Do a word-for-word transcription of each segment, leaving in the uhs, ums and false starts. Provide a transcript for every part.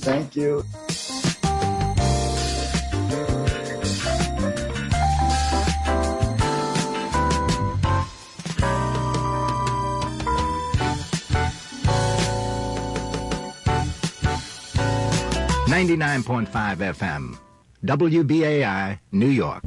Thank you. ninety-nine point five F M, W B A I, New York.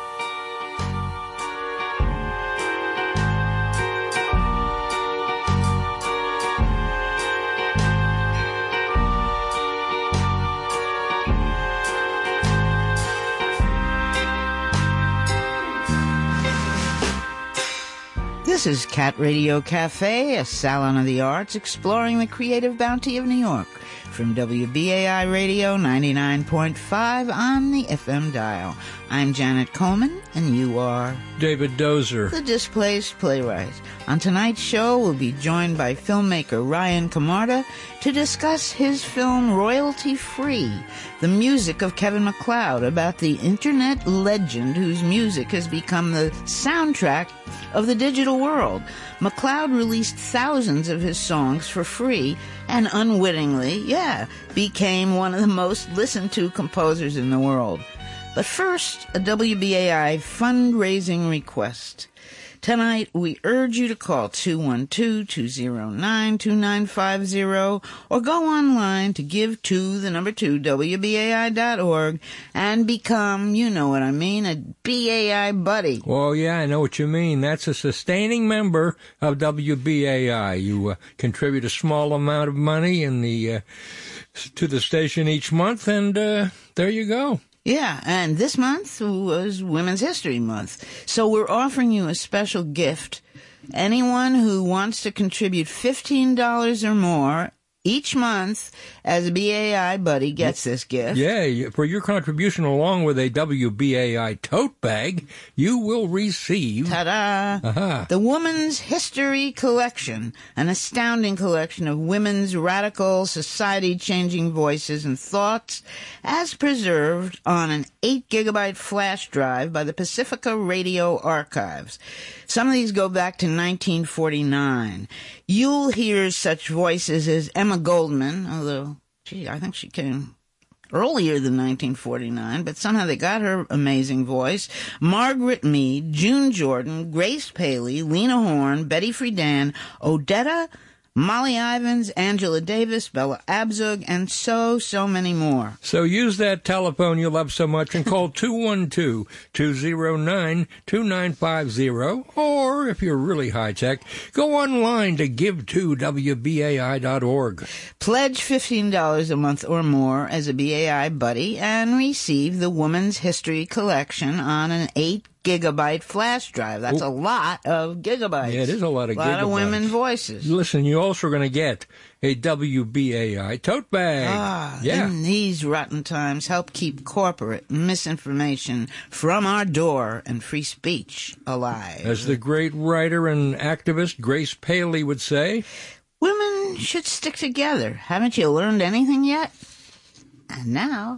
This is Cat Radio Cafe, a salon of the arts exploring the creative bounty of New York. From W B A I Radio ninety-nine point five on the F M dial. I'm Janet Coleman, and you are... David Dozer. The Displaced Playwright. On tonight's show, we'll be joined by filmmaker Ryan Camarda to discuss his film Royalty Free, the music of Kevin MacLeod, about the internet legend whose music has become the soundtrack of the digital world. MacLeod released thousands of his songs for free and unwittingly, yeah, became one of the most listened to composers in the world. But first, a W B A I fundraising request. Tonight, we urge you to call two one two, two zero nine, two nine five zero or go online to give to the number two, W B A I dot org and become, you know what I mean, a B A I buddy. Well, yeah, I know what you mean. That's a sustaining member of W B A I. You uh, contribute a small amount of money in the uh, to the station each month, and uh, there you go. Yeah, and this month was Women's History Month. So we're offering you a special gift. Anyone who wants to contribute fifteen dollars or more each month as a B A I buddy gets this gift. Yeah, for your contribution along with a W B A I tote bag, you will receive... Ta-da! Uh-huh. The Woman's History Collection, an astounding collection of women's radical, society-changing voices and thoughts as preserved on an eight gigabyte flash drive by the Pacifica Radio Archives. Some of these go back to nineteen forty-nine. You'll hear such voices as Emma Goldman, although, gee, I think she came earlier than nineteen forty-nine, but somehow they got her amazing voice. Margaret Mead, June Jordan, Grace Paley, Lena Horne, Betty Friedan, Odetta, Molly Ivins, Angela Davis, Bella Abzug, and so, so many more. So use that telephone you love so much and call two one two, two zero nine, two nine five zero, or if you're really high-tech, go online to give to W B A I dot org. Pledge fifteen dollars a month or more as a B A I buddy and receive the Woman's History Collection on an eight gigabyte flash drive. That's Ooh. a lot of gigabytes. Yeah, it is a lot of a lot gigabytes. of women voices. Listen, you're also going to get a W B A I tote bag. Ah, yeah. In these rotten times, help keep corporate misinformation from our door and free speech alive. As the great writer and activist Grace Paley would say, women should stick together. Haven't you learned anything yet? And now...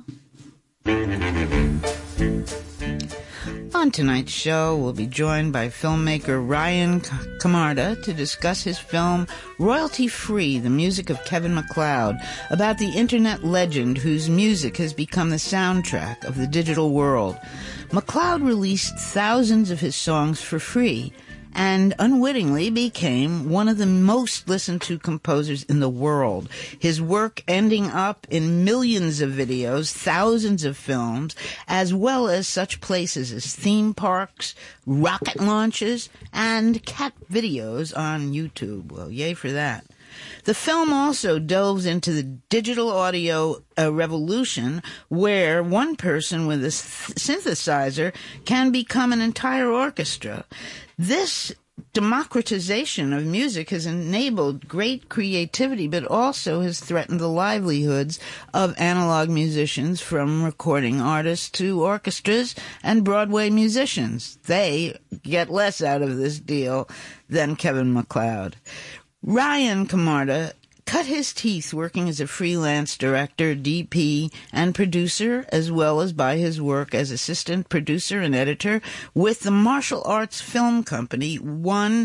On tonight's show, we'll be joined by filmmaker Ryan Camarda to discuss his film Royalty Free, the music of Kevin MacLeod, about the internet legend whose music has become the soundtrack of the digital world. MacLeod released thousands of his songs for free and unwittingly became one of the most listened to composers in the world. His work ending up in millions of videos, thousands of films, as well as such places as theme parks, rocket launches, and cat videos on YouTube. Well, yay for that. The film also delves into the digital audio uh, revolution where one person with a th- synthesizer can become an entire orchestra. This democratization of music has enabled great creativity, but also has threatened the livelihoods of analog musicians, from recording artists to orchestras and Broadway musicians. They get less out of this deal than Kevin MacLeod. Ryan Camarda cut his teeth working as a freelance director, D P, and producer, as well as by his work as assistant producer and editor with the martial arts film company One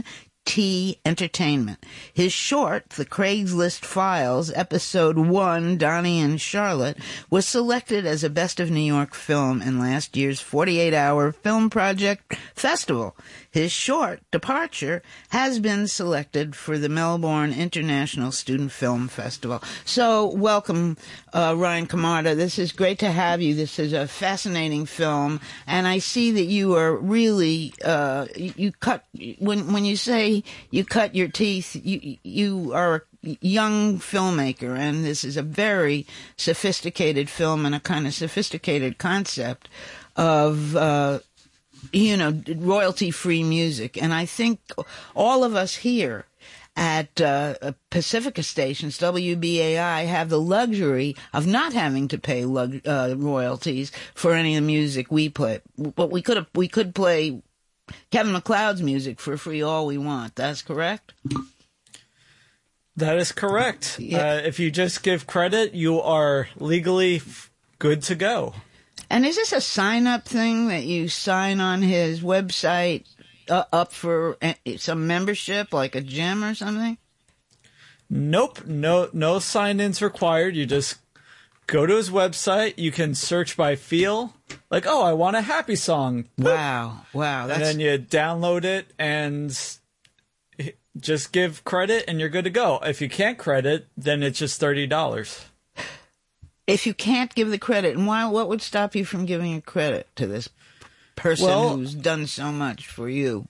T Entertainment. His short, The Craigslist Files, Episode one, Donnie and Charlotte, was selected as a Best of New York film in last year's forty-eight hour Film Project Festival. His short, Departure, has been selected for the Melbourne International Student Film Festival. So, welcome, uh, Ryan Camarda. This is great to have you. This is a fascinating film, and I see that you are really, uh, you, you cut, when, when you say you cut your teeth, you, you are a young filmmaker, and this is a very sophisticated film and a kind of sophisticated concept of, uh, you know, royalty-free music. And I think all of us here at uh, Pacifica stations, W B A I, have the luxury of not having to pay lug- uh, royalties for any of the music we play. But we could have, we could play Kevin MacLeod's music for free all we want. That's correct? That is correct. Yeah. Uh, if you just give credit, you are legally f- good to go. And is this a sign-up thing that you sign on his website uh, up for uh, some membership, like a gym or something? Nope. No, no sign-ins required. You just go to his website. You can search by feel. Like, oh, I want a happy song. Wow. Wow. That's... And then you download it and just give credit and you're good to go. If you can't credit, then it's just thirty dollars. If you can't give the credit, and why? What would stop you from giving a credit to this person well, who's done so much for you?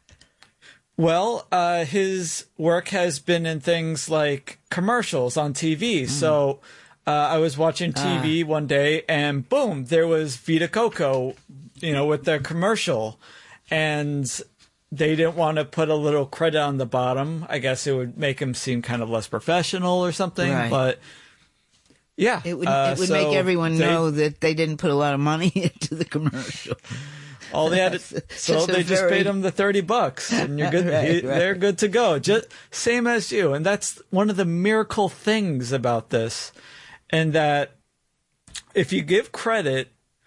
Well, uh, his work has been in things like commercials on T V. Mm. So uh, I was watching T V uh. one day, and boom, there was Vita Coco, you know, with their commercial, and they didn't want to put a little credit on the bottom. I guess it would make him seem kind of less professional or something, right. but. Yeah, it would, uh, it would so make everyone they, know that they didn't put a lot of money into the commercial. All they had, to, so they just very... paid them the thirty bucks, and you're good. right, he, right. They're good to go. Just same as you, and that's one of the miracle things about this, and that if you give credit,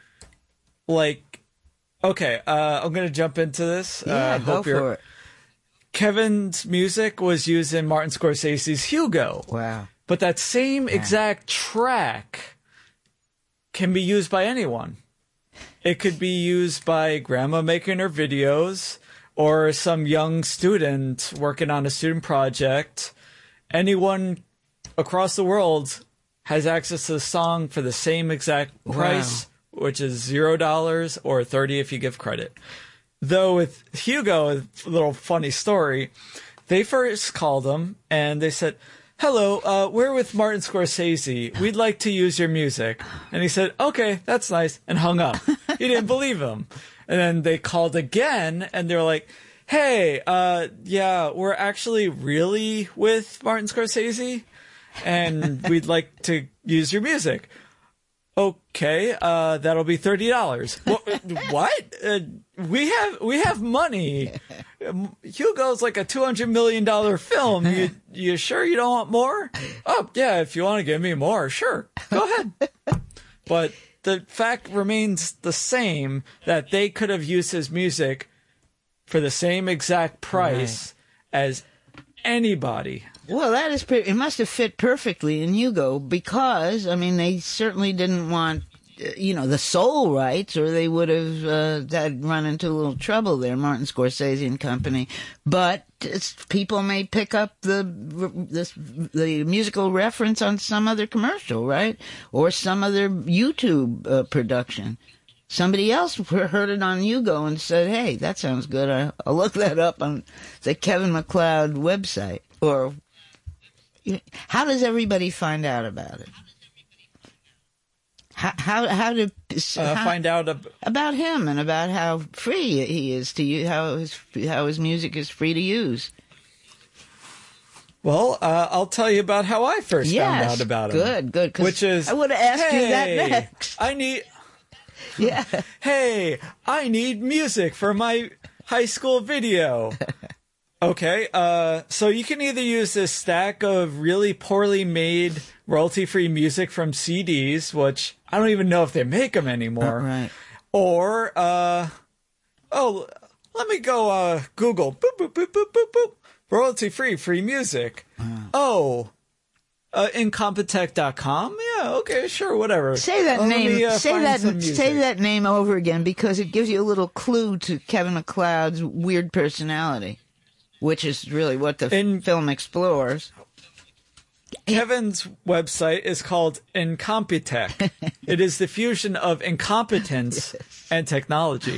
like, okay, uh, I'm going to jump into this. Yeah, uh, go hope for you're, it. Kevin's music was used in Martin Scorsese's Hugo. Wow. But that same exact track can be used by anyone. It could be used by grandma making her videos or some young student working on a student project. Anyone across the world has access to the song for the same exact price, wow. which is zero dollars or thirty if you give credit. Though with Hugo, a little funny story, they first called him and they said, hello, uh, we're with Martin Scorsese. We'd like to use your music. And he said, okay, that's nice, and hung up. He didn't believe him. And then they called again, and they were like, hey, uh, yeah, we're actually really with Martin Scorsese, and we'd like to use your music. Okay, uh, that'll be thirty dollars. What? what? Uh, we have we have money. Hugo's like a two hundred million dollars film. You you sure you don't want more? Oh, yeah, if you want to give me more, sure. Go ahead. But the fact remains the same that they could have used his music for the same exact price right. as anybody. Well, that is pretty, it must have fit perfectly in Hugo because, I mean, they certainly didn't want, uh, you know, the soul rights or they would have uh, had run into a little trouble there, Martin Scorsese and company. But it's, people may pick up the, this, the musical reference on some other commercial, right? Or some other YouTube uh, production. Somebody else heard it on Hugo and said, hey, that sounds good. I, I'll look that up on the Kevin MacLeod website. Or how does everybody find out about it? How how how to uh, how, find out ab- about him and about how free he is to use, how his how his music is free to use? Well, uh, I'll tell you about how I first yes, found out about him. Good, good. Which is, I would have asked hey, you that next. I need. Yeah. Hey, I need music for my high school video. Okay, uh, so you can either use this stack of really poorly made royalty-free music from C Ds, which I don't even know if they make them anymore. Right. Or, uh, oh, let me go uh, Google. Boop, boop, boop, boop, boop, boop. Royalty-free, free music. Uh, oh, uh, incompetech dot com? Yeah, okay, sure, whatever. Say that uh, name. me, uh, say that. music. Say that name over again because it gives you a little clue to Kevin MacLeod's weird personality, which is really what the In, film explores. Kevin's website is called Incompetech. It is the fusion of incompetence yes. and technology.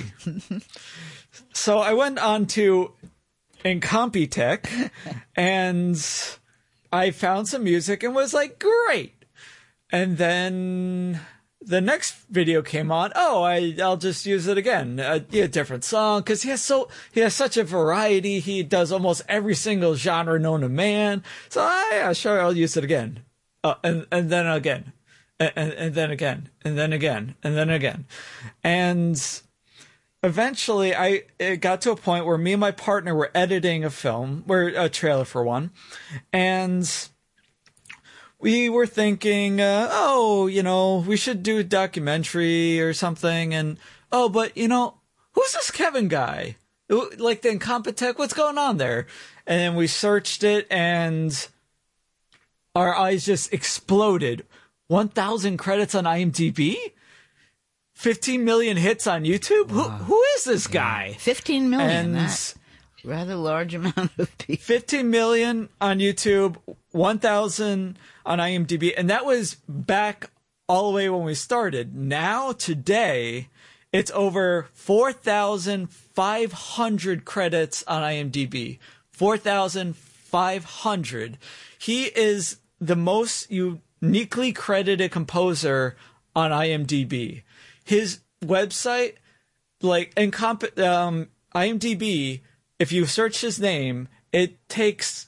So I went on to Incompetech and I found some music and was like, great. And then the next video came on. Oh, I, I'll just use it again. A, a different song. Cause he has so, he has such a variety. He does almost every single genre known to man. So I, yeah, sure, I'll use it again. Uh, and, and then again. And, and, and then again. And then again. And then again. And eventually I, it got to a point where me and my partner were editing a film, or a trailer for one. And we were thinking, uh, oh, you know, we should do a documentary or something. And, oh, but, you know, who's this Kevin guy? Like the Incompetech, what's going on there? And then we searched it and our eyes just exploded. one thousand credits on IMDb? fifteen million hits on YouTube? Wow. Who, who is this guy? fifteen million. And that's rather large amount of people. fifteen million on YouTube, one thousand on IMDb, and that was back all the way when we started. Now, today, it's over four thousand five hundred credits on IMDb. four thousand five hundred. He is the most uniquely credited composer on IMDb. His website, like, incomp- um, IMDb, if you search his name, it takes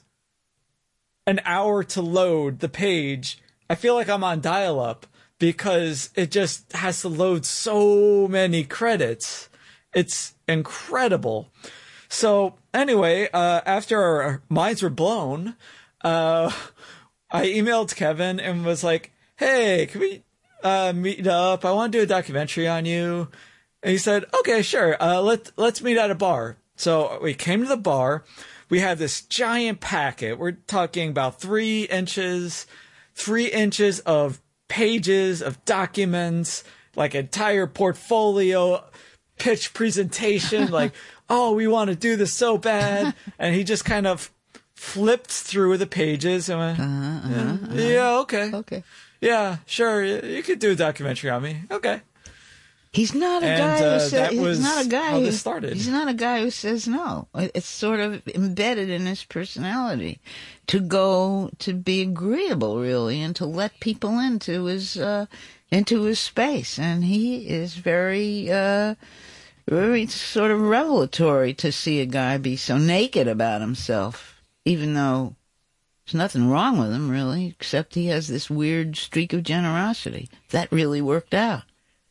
an hour to load the page. I feel like I'm on dial-up because it just has to load so many credits. It's incredible. So anyway, uh, after our minds were blown, uh, I emailed Kevin and was like, hey, can we uh, meet up? I want to do a documentary on you. And he said, okay, sure. Uh, let, let's meet at a bar. So we came to the bar. We had this giant packet. We're talking about three inches, three inches of pages of documents, like entire portfolio, pitch presentation, like, oh, we want to do this so bad. And he just kind of flipped through the pages and went, uh-huh, uh-huh, yeah, uh-huh. yeah, okay. Okay. Yeah, sure. You could do a documentary on me. Okay. He's not a and, guy uh, who says, he's not a guy how who, this started. He's not a guy who says no. It's sort of embedded in his personality to go, to be agreeable really and to let people into his, uh, into his space. And he is very, uh, very sort of revelatory to see a guy be so naked about himself, even though there's nothing wrong with him really, except he has this weird streak of generosity. That really worked out.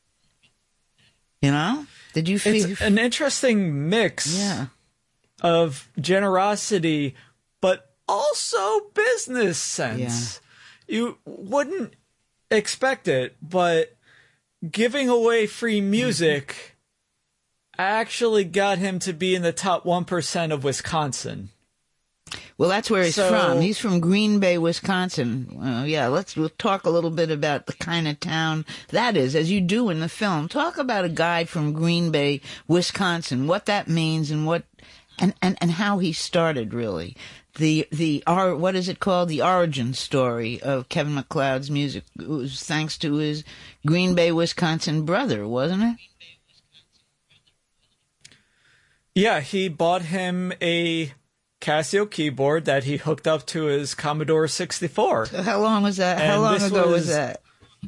You know? Did you feel... It's an interesting mix yeah. of generosity, but also business sense. Yeah. You wouldn't expect it, but giving away free music mm-hmm. actually got him to be in the top one percent of Wisconsin. Well, that's where he's so, from. He's from Green Bay, Wisconsin. Uh, yeah, let's we'll talk a little bit about the kind of town that is, as you do in the film. Talk about a guy from Green Bay, Wisconsin, what that means and what and, and, and how he started really. The the our what is it called? The origin story of Kevin MacLeod's music. It was thanks to his Green Bay, Wisconsin brother, wasn't it? Yeah, he bought him a Casio keyboard that he hooked up to his Commodore sixty-four. How long was that? How and long ago was, was that?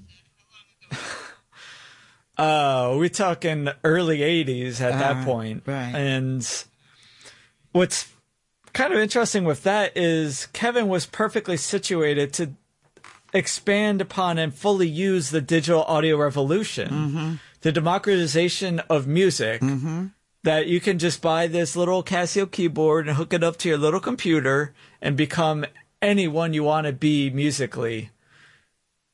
uh, we're talking early eighties at uh, that point. Right. And what's kind of interesting with that is Kevin was perfectly situated to expand upon and fully use the digital audio revolution, mm-hmm. the democratization of music. Mm-hmm. That you can just buy this little Casio keyboard and hook it up to your little computer and become anyone you want to be musically.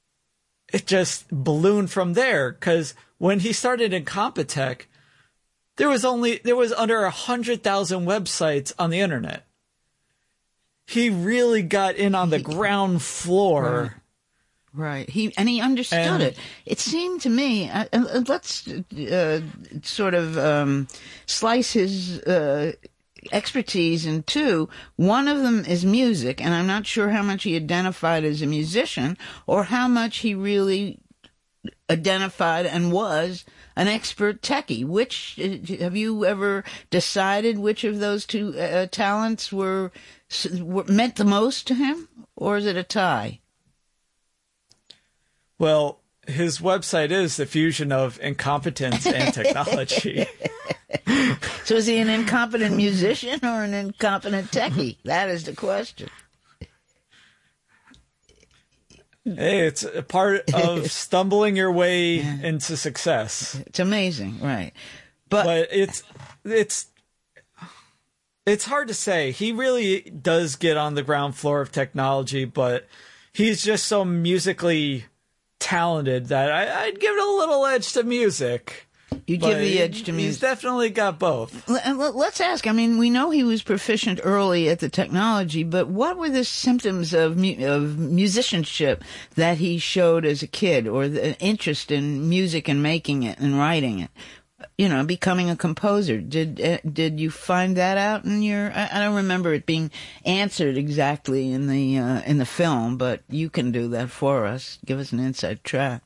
It just ballooned from there, because when he started Incompetech, there was only there was under a hundred thousand websites on the internet. He really got in on the ground floor. Right. right. He and he understood and, it. It seemed to me. Uh, uh, let's uh, sort of um, slice his uh, expertise in two. One of them is music, and I'm not sure how much he identified as a musician or how much he really identified and was an expert techie. Which have you ever decided which of those two uh, talents were, were meant the most to him, or is it a tie? Well, his website is the fusion of incompetence and technology. So is he an incompetent musician or an incompetent techie? That is the question. Hey, it's a part of stumbling your way into success. It's amazing, right? But, but it's it's it's hard to say. He really does get on the ground floor of technology, but he's just so musically talented that I, I'd give it a little edge to music. You give the edge to music. He's definitely got both. Let's ask. I mean, we know he was proficient early at the technology, but what were the symptoms of mu- of musicianship that he showed as a kid, or the interest in music and making it and writing it? You know, becoming a composer. Did uh, did you find that out in your? I, I don't remember it being answered exactly in the uh, in the film, but you can do that for us. Give us an inside track.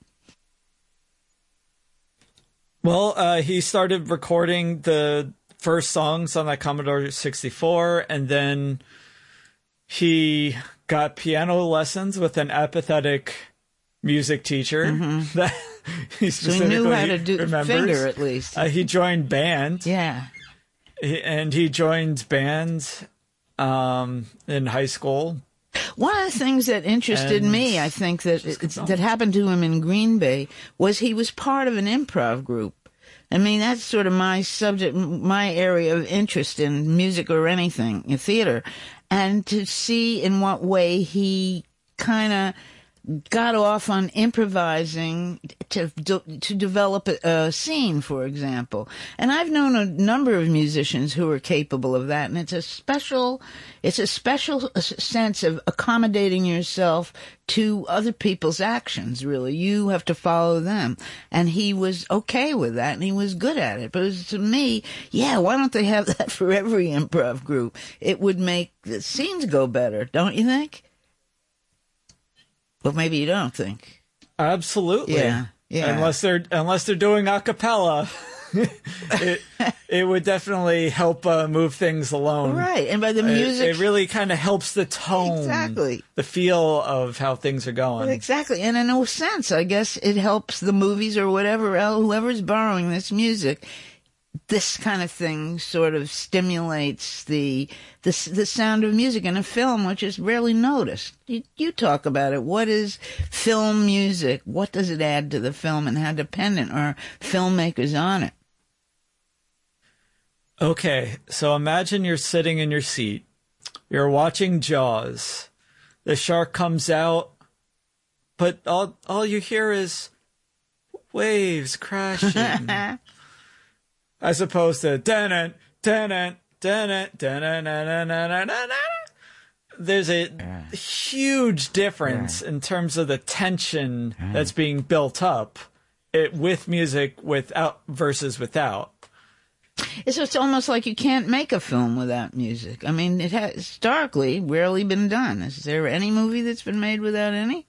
Well, uh, he started recording the first songs on that Commodore sixty-four, and then he got piano lessons with an apathetic music teacher. Mm-hmm. That he so he knew how to do remembers. finger at least. Uh, he joined band. Yeah, he, and he joined bands um, in high school. One of the things that interested and me, I think, that that happened to him in Green Bay was he was part of an improv group. I mean, that's sort of my subject, my area of interest in music or anything, in theater. And to see in what way he kind of got off on improvising to to develop a, a scene, for example. And I've known a number of musicians who are capable of that, and it's a special it's a special sense of accommodating yourself to other people's actions, really. You have to follow them. And he was okay with that, and he was good at it. But it was, to me, yeah, why don't they have that for every improv group? It would make the scenes go better, don't you think? Well, maybe you don't think. Absolutely. Yeah. Yeah. Unless they're unless they're doing a cappella, it it would definitely help uh, move things along. Right, and by the music, it, it really kind of helps the tone, exactly, the feel of how things are going. Well, exactly, and in a sense, I guess it helps the movies or whatever else, whoever's borrowing this music. This kind of thing sort of stimulates the, the the sound of music in a film, which is rarely noticed. You, you talk about it. What is film music? What does it add to the film, and how dependent are filmmakers on it? Okay, so imagine you're sitting in your seat. You're watching Jaws. The shark comes out, but all all you hear is waves crashing. As opposed to dun dun dun dun dun dun. There's a yeah. huge difference yeah. in terms of the tension yeah. that's being built up it, with music without versus without. So it's almost like you can't make a film without music. I mean, it has historically rarely been done. Is there any movie that's been made without any?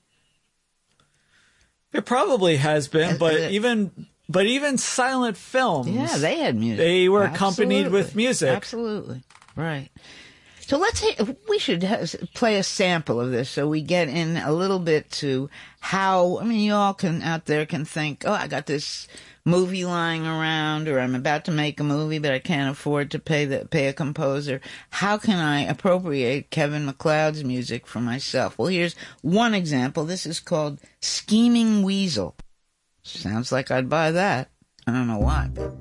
There probably has been, but uh, even... But even silent films, yeah, they had music. They were Absolutely. accompanied with music. Absolutely, right. So let's we should play a sample of this so we get in a little bit to how. I mean, you all can out there can think, oh, I got this movie lying around, or I'm about to make a movie, but I can't afford to pay the pay a composer. How can I appropriate Kevin MacLeod's music for myself? Well, here's one example. This is called "Scheming Weasel." Sounds like I'd buy that. I don't know why, but...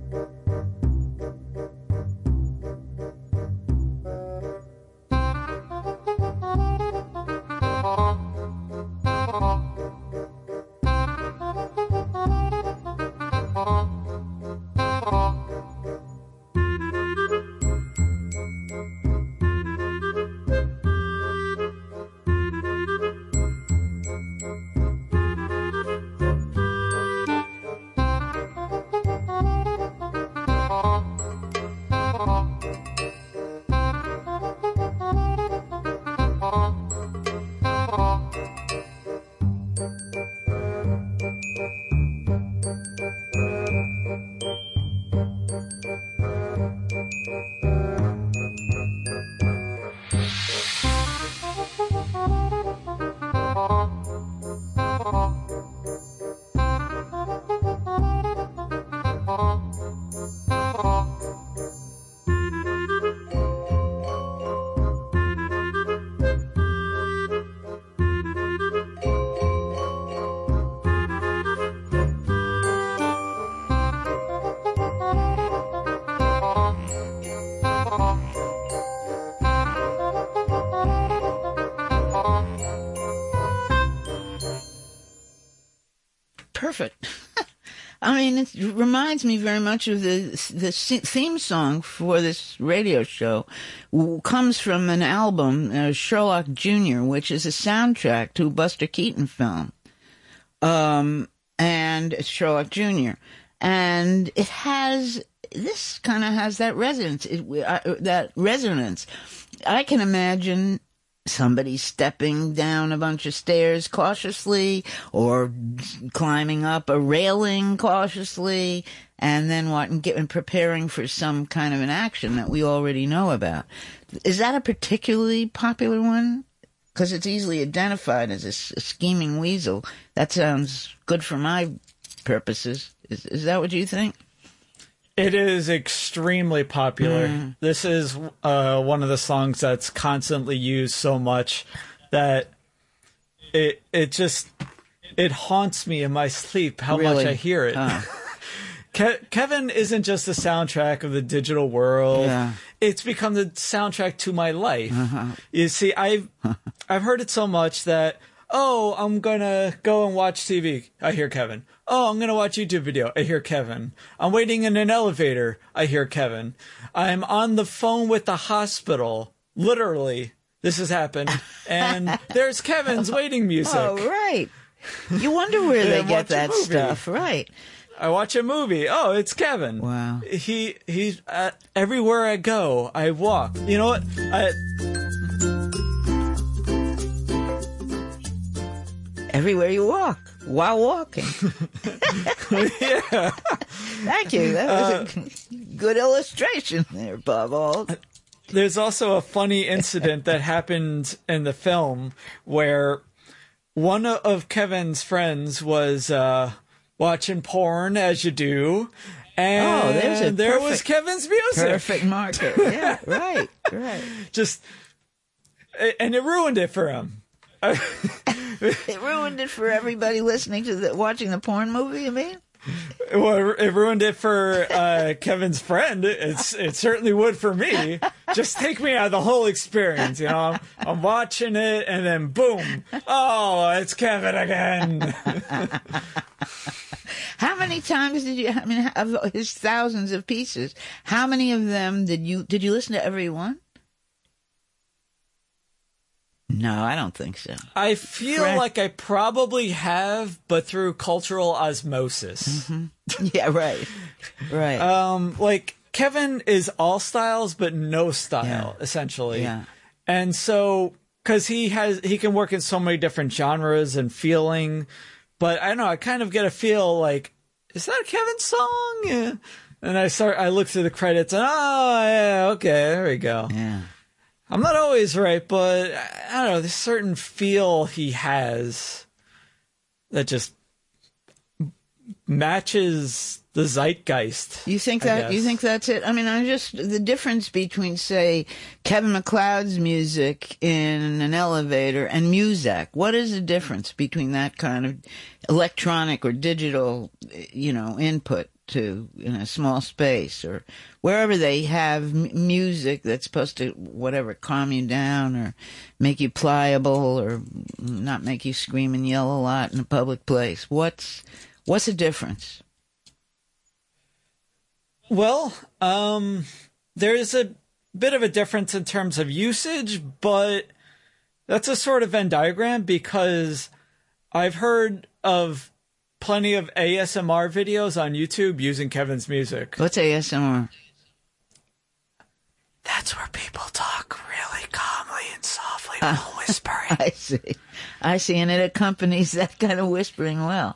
perfect. I mean, it reminds me very much of the the theme song for this radio show. Comes from an album, uh, Sherlock Junior, which is a soundtrack to a Buster Keaton film. Um, and it's Sherlock Junior And it has, this kind of has that resonance, it, uh, that resonance. I can imagine somebody stepping down a bunch of stairs cautiously or climbing up a railing cautiously and then what and getting preparing for some kind of an action that we already know about. Is that a particularly popular one? Because it's easily identified as a, a scheming weasel. That sounds good for my purposes. Is, is that what you think? It is extremely popular. Mm. This is uh, one of the songs that's constantly used so much that it it just it haunts me in my sleep how Really? much I hear it. Oh. Ke- Kevin isn't just the soundtrack of the digital world. Yeah. It's become the soundtrack to my life. Uh-huh. You see, I've I've heard it so much that, oh, I'm going to go and watch T V. I hear Kevin. Oh, I'm going to watch a YouTube video. I hear Kevin. I'm waiting in an elevator. I hear Kevin. I'm on the phone with the hospital. Literally, this has happened. And there's Kevin's waiting music. Oh, right. You wonder where they And get watch a that movie. stuff. Right. I watch a movie. Oh, it's Kevin. Wow. He he's uh, everywhere I go, I walk. You know what? I, Everywhere you walk, while walking. yeah. Thank you. That was a good illustration there, Bob Auld. There's also a funny incident that happened in the film where one of Kevin's friends was uh, watching porn, as you do, and Oh, there's a there was perfect- Kevin's music. Perfect marker. Yeah, right, right. Just, and it ruined it for him. It ruined it for everybody listening to the, watching the porn movie, you mean? Well, it ruined it for uh, Kevin's friend. It's it certainly would for me. Just take me out of the whole experience. You know, I'm, I'm watching it, and then boom! Oh, it's Kevin again. How many times did you, I mean, of his thousands of pieces, how many of them did you, did you listen to every one? No, I don't think so. I feel Right. like I probably have, but through cultural osmosis. Mm-hmm. Yeah, right, right. Um, like Kevin is all styles, but no style, Yeah. essentially. Yeah. And so, because he has, he can work in so many different genres and feeling, but I don't know. I kind of get a feel like, is that a Kevin song? Yeah. And I start, I look through the credits, and oh yeah, okay, there we go. yeah. I'm not always right, but I don't know. There's a certain feel he has that just matches the zeitgeist. You think I that? You guess. think that's it? I mean, I just the difference between, say, Kevin MacLeod's music in an elevator and Muzak. What is the difference between that kind of electronic or digital, you know, input to in a small space or wherever they have m- music that's supposed to whatever calm you down or make you pliable or not make you scream and yell a lot in a public place? What's what's the difference? Well, um, there's a bit of a difference in terms of usage, but that's a sort of Venn diagram because I've heard of plenty of A S M R videos on YouTube using Kevin's music. What's A S M R? That's where people talk really calmly and softly while whispering. I see. I see, and it accompanies that kind of whispering well.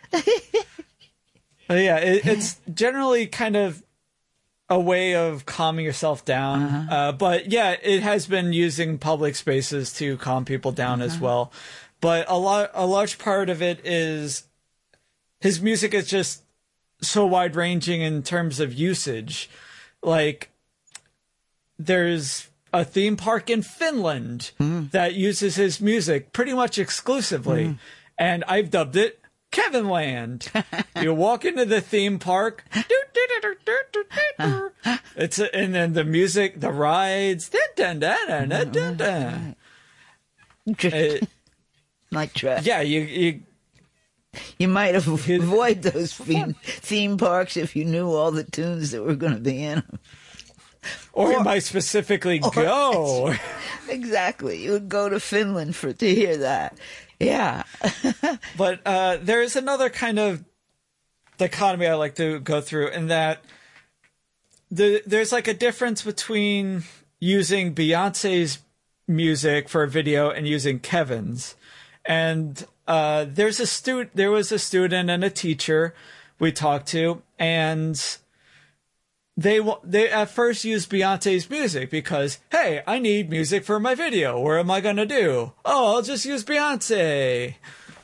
Uh, yeah, it, it's generally kind of a way of calming yourself down. Uh-huh. Uh, but yeah, it has been using public spaces to calm people down Uh-huh. as well. But a lot, a large part of it is his music is just so wide ranging in terms of usage. Like, there's a theme park in Finland Mm. that uses his music pretty much exclusively. Mm. And I've dubbed it Kevin Land. You walk into the theme park. It's a, and then the music, the rides. Dun, dun, dun, dun, dun, dun. Uh, Like trash. yeah, you, you You might have avoid those theme, theme parks if you knew all the tunes that were going to be in them. Or, or you might specifically or, go. Exactly. You would go to Finland for to hear that. Yeah. But uh, there's another kind of dichotomy I like to go through in that the, there's like a difference between using Beyonce's music for a video and using Kevin's. And uh, there's a stu- there was a student and a teacher we talked to, and they they at first used Beyonce's music because, hey, I need music for my video. What am I going to do? Oh, I'll just use Beyonce.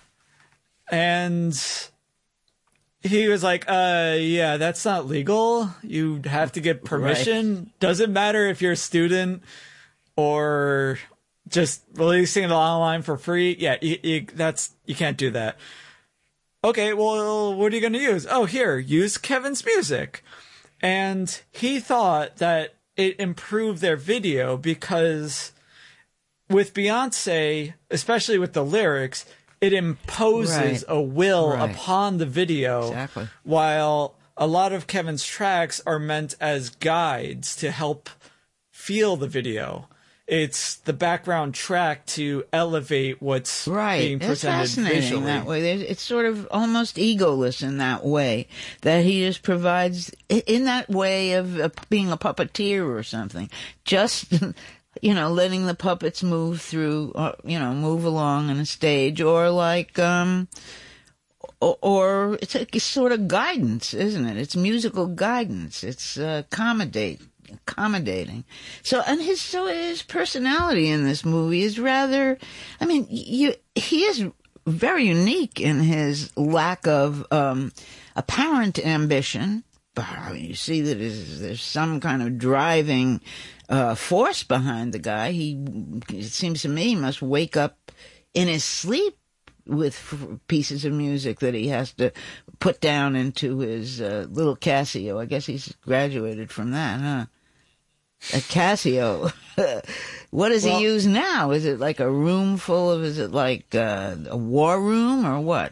And he was like, uh, yeah, that's not legal. You have to get permission. Right. Doesn't matter if you're a student or just releasing it online for free. Yeah, you, you, that's you can't do that. Okay, well, what are you going to use? Oh, here, use Kevin's music. And he thought that it improved their video because with Beyonce, especially with the lyrics, it imposes right. a will right. upon the video. Exactly. While a lot of Kevin's tracks are meant as guides to help feel the video. It's the background track to elevate what's right. being presented it's fascinating visually. That way. It's sort of almost egoless in that way, that he just provides, in that way of uh, being a puppeteer or something, just, you know, letting the puppets move through, uh, you know, move along on a stage, or like, um, or, or it's a it's sort of guidance, isn't it? It's musical guidance. It's uh, accommodate. accommodating. So, and his, so his personality in this movie is rather, I mean, you, he is very unique in his lack of, um, apparent ambition. But I mean, you see that there's some kind of driving, uh, force behind the guy. He, it seems to me, must wake up in his sleep with pieces of music that he has to put down into his, uh, little Casio. I guess he's graduated from that, huh? A Casio. What does well, he use now? Is it like a room full of, is it like uh, a war room or what?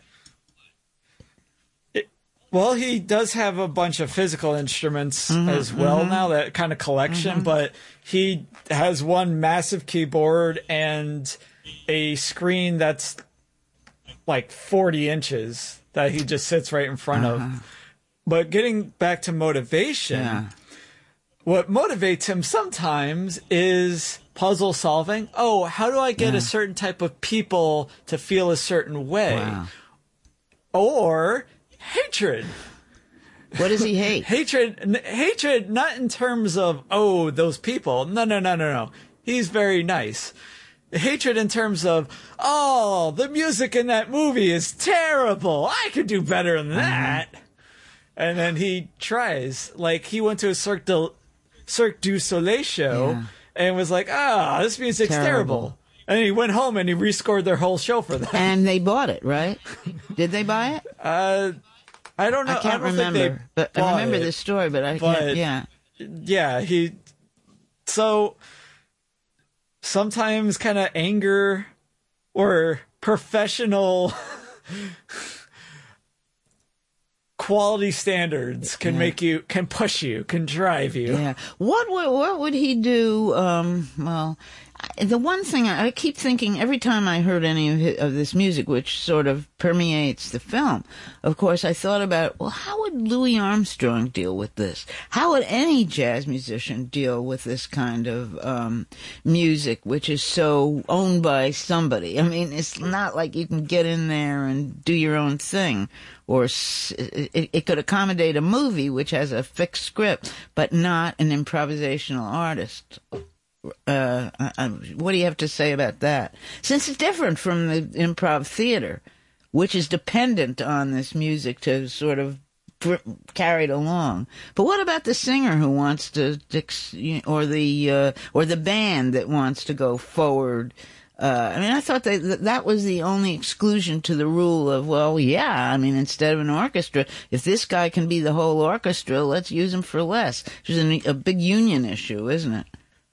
It, well, he does have a bunch of physical instruments mm-hmm, as well mm-hmm. now, that kind of collection, mm-hmm. but he has one massive keyboard and a screen that's like forty inches that he just sits right in front uh-huh. of. But getting back to motivation... Yeah. What motivates him sometimes is puzzle solving. Oh, how do I get yeah. a certain type of people to feel a certain way? Wow. Or hatred. What does he hate? hatred, n- hatred, not in terms of, oh, those people. No, no, no, no, no. He's very nice. Hatred in terms of, oh, the music in that movie is terrible. I could do better than that. Uh-huh. And then he tries. Like, he went to a Cirque du, Cirque du Soleil show yeah. and was like, ah, this music's terrible. terrible. And he went home and he rescored their whole show for them. And they bought it, right? Did they buy it? Uh, I don't know. I can't I don't remember. Think they but I remember it, this story, but I but can't. Yeah. Yeah, he. So sometimes kind of anger or professional quality standards can yeah. make you, can push you, can drive you. Yeah. What would, what would he do? Um, well, the one thing I, I keep thinking every time I heard any of, his, of this music, which sort of permeates the film, of course, I thought about, well, how would Louis Armstrong deal with this? How would any jazz musician deal with this kind of um, music, which is so owned by somebody? I mean, it's not like you can get in there and do your own thing. Or it, it could accommodate a movie which has a fixed script, but not an improvisational artist. Uh, uh, what do you have to say about that? Since it's different from the improv theater, which is dependent on this music to sort of carry it along. But what about the singer who wants to, or the uh, or the band that wants to go forward? Uh, I mean, I thought that that was the only exclusion to the rule of, well, yeah, I mean, instead of an orchestra, if this guy can be the whole orchestra, let's use him for less. Which is a big union issue, isn't it?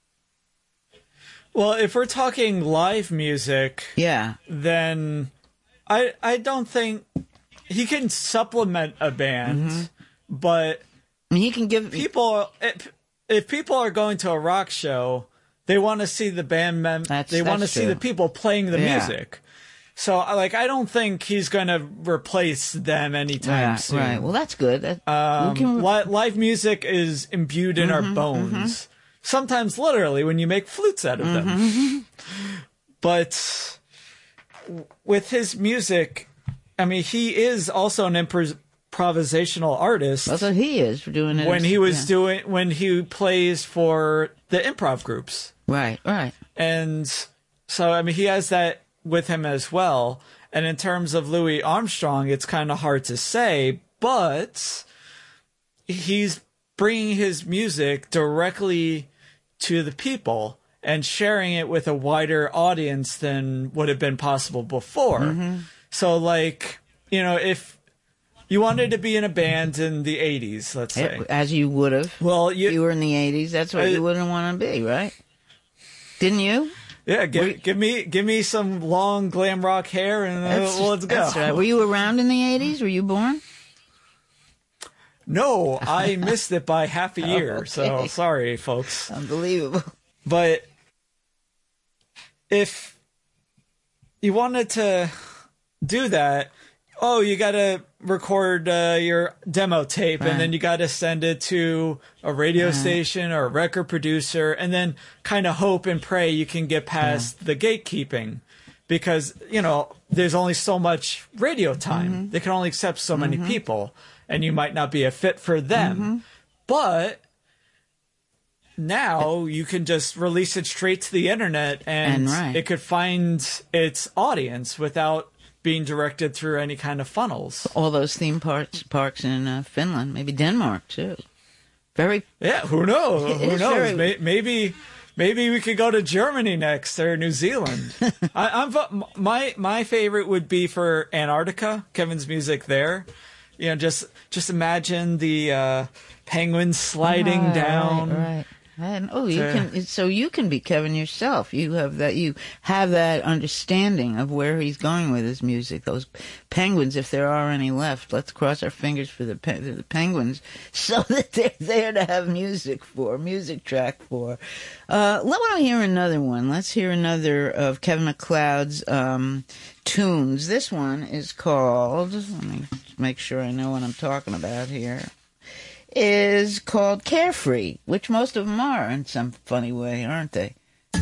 Well, if we're talking live music, yeah, then I I don't think he can supplement a band, Mm-hmm. but I mean, he can give people if, if people are going to a rock show, they want to see the band mem- That's- they want to that's see true. the people playing the Yeah. music. So, like, I don't think he's going to replace them anytime right, soon. right. Well, that's good. That, Um, we can- li- live music is imbued in Mm-hmm, our bones. Sometimes literally when you make flutes out of them. Mm-hmm. But with his music, I mean, he is also an impro- improvisational artist. that's what he is for doing it. when he was yeah. doing when he plays for the improv groups. Right, right. And so, I mean, he has that with him as well. And in terms of Louis Armstrong, it's kind of hard to say, but he's bringing his music directly to the people and sharing it with a wider audience than would have been possible before. Mm-hmm. So, like, you know, if you wanted to be in a band in the eighties, let's say. As you would have. Well, If you you, were in the eighties, that's what Uh, you wouldn't want to be, right? Didn't you? yeah, give, give me give me some long glam rock hair and uh, That's- let's go. That's right. Were you around in the eighties? Were you born? No, I missed it by half a year, so Okay. sorry, folks. Unbelievable. But if you wanted to do that, oh, you got to record uh, your demo tape, Right. and then you got to send it to a radio station or a record producer, and then kind of hope and pray you can get past the gatekeeping. Because, you know, there's only so much radio time. Mm-hmm. They can only accept so many people, and you might not be a fit for them. Mm-hmm. But now you can just release it straight to the internet, and, And right. it could find its audience without being directed through any kind of funnels. All those theme parks parks in uh, Finland, maybe Denmark too. Very Yeah, who knows? It Who is knows? very- May- Maybe, maybe we could go to Germany next or New Zealand. I, I'm vo- my my favorite would be for Antarctica. Kevin's music there. You know, just just imagine the uh, penguins sliding Right, down. Right, right. And oh, you to- can. So you can be Kevin yourself. You have that. You have that understanding of where he's going with his music. Those penguins, if there are any left, let's cross our fingers for the pe- the penguins, so that they're there to have music for, music track for. Uh, let me hear another one. Let's hear another of Kevin MacLeod's um, tunes. This one is called. Let me make sure I know what I'm talking about here. Is called Carefree, which most of them are in some funny way, aren't they?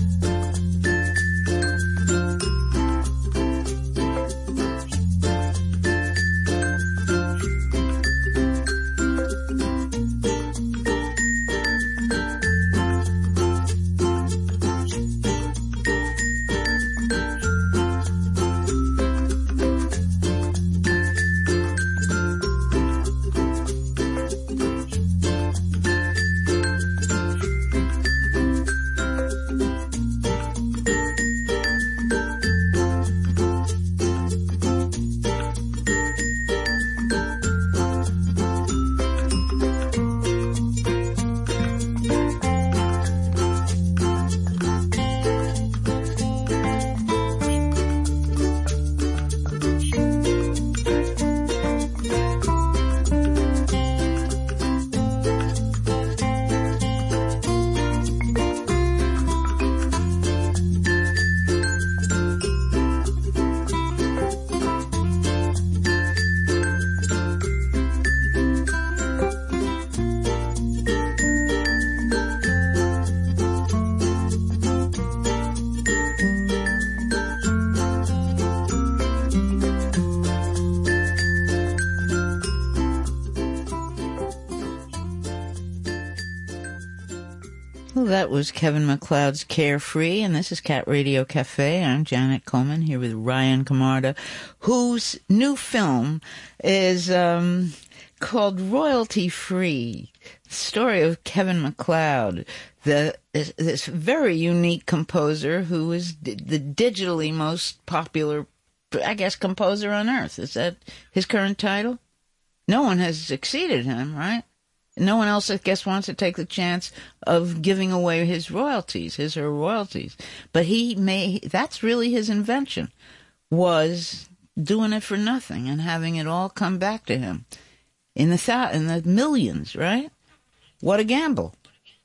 Well, that was Kevin MacLeod's Carefree, and this is Cat Radio Cafe. I'm Janet Coleman here with Ryan Camarda, whose new film is um, called Royalty Free. The story of Kevin MacLeod, the this, this very unique composer who is d- the digitally most popular, I guess, composer on earth. Is that his current title? No one has succeeded him, right? No one else, I guess, wants to take the chance of giving away his royalties, his or her royalties. But he may, that's really his invention, was doing it for nothing and having it all come back to him in the thou- in the millions, right? What a gamble.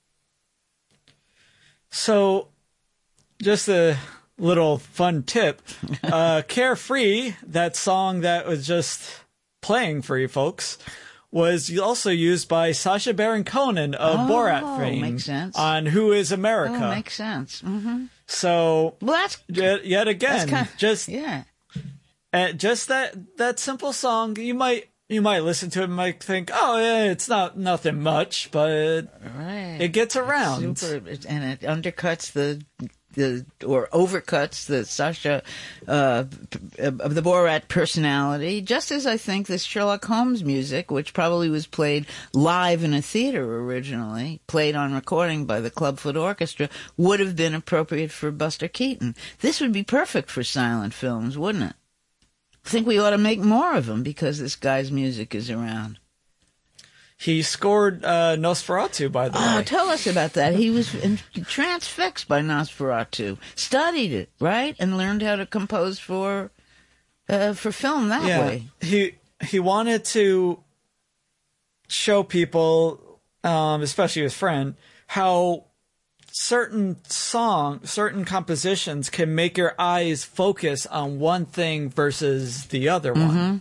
So, just a little fun tip. Uh, Carefree, that song that was just playing for you folks, was also used by Sacha Baron Cohen of Oh, Borat fame makes sense. on Who is America. Oh, makes sense. Mm-hmm. So, Well, that's yet, yet again, that's kind just yeah. uh, just that that simple song, you might you might listen to it and might think, oh, yeah, it's not nothing much, but Right. it gets around. Super, and it undercuts the the or overcuts the Sasha uh, of the Borat personality. Just as I think this Sherlock Holmes music, which probably was played live in a theater originally, played on recording by the Clubfoot Orchestra, would have been appropriate for Buster Keaton. This would be perfect for silent films, wouldn't it? I think we ought to make more of them because this guy's music is around. He scored uh, Nosferatu, by the Oh, way. tell us about that. He was in, transfixed by Nosferatu, studied it, right, and learned how to compose for uh, for film that yeah, way. he he wanted to show people, um, especially his friend, how certain song, certain compositions can make your eyes focus on one thing versus the other one.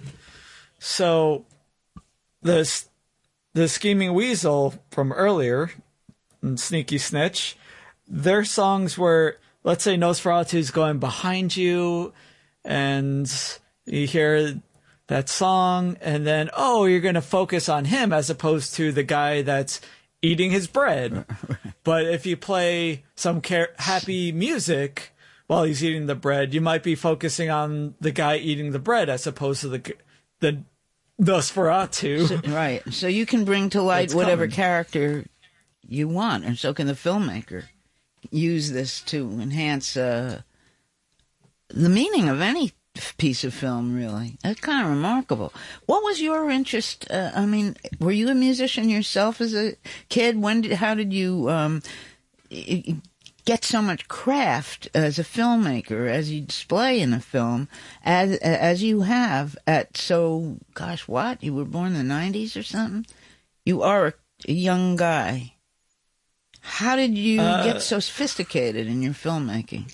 So the the Scheming Weasel from earlier, and Sneaky Snitch, their songs were, let's say Nosferatu's going behind you, and you hear that song, and then, oh, you're going to focus on him as opposed to the guy that's eating his bread. But if you play some car- happy music while he's eating the bread, you might be focusing on the guy eating the bread as opposed to the g- the Nosferatu. So, right. So you can bring to light It's whatever coming. character you want, and so can the filmmaker use this to enhance uh, the meaning of any piece of film, really. That's kind of remarkable. What was your interest? Uh, I mean, were you a musician yourself as a kid? When did, how did you um, y- y- get so much craft as a filmmaker, as you display in a film, as as you have at so, gosh, what? You were born in the nineties or something? You are a, a young guy. How did you Uh, get so sophisticated in your filmmaking?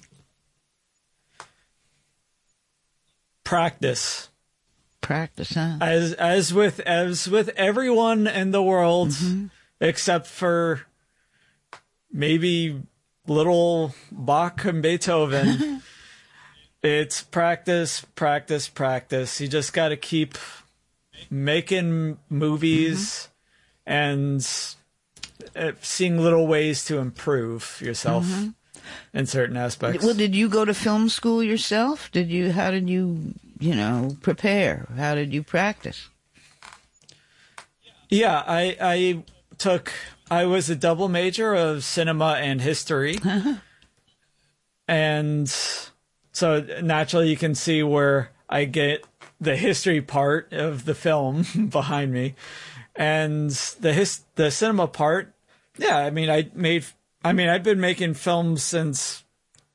Practice. Practice, huh? As as with as with everyone in the world, Mm-hmm. except for maybe little Bach and Beethoven, it's practice, practice, practice. You just got to keep making movies Mm-hmm. and uh, seeing little ways to improve yourself in certain aspects. Well, did you go to film school yourself? Did you? How did you, you know, prepare? How did you practice? Yeah, I I took I was a double major of cinema and history. And so naturally you can see where I get the history part of the film behind me. And the his the cinema part, yeah, I mean I made I mean I've been making films since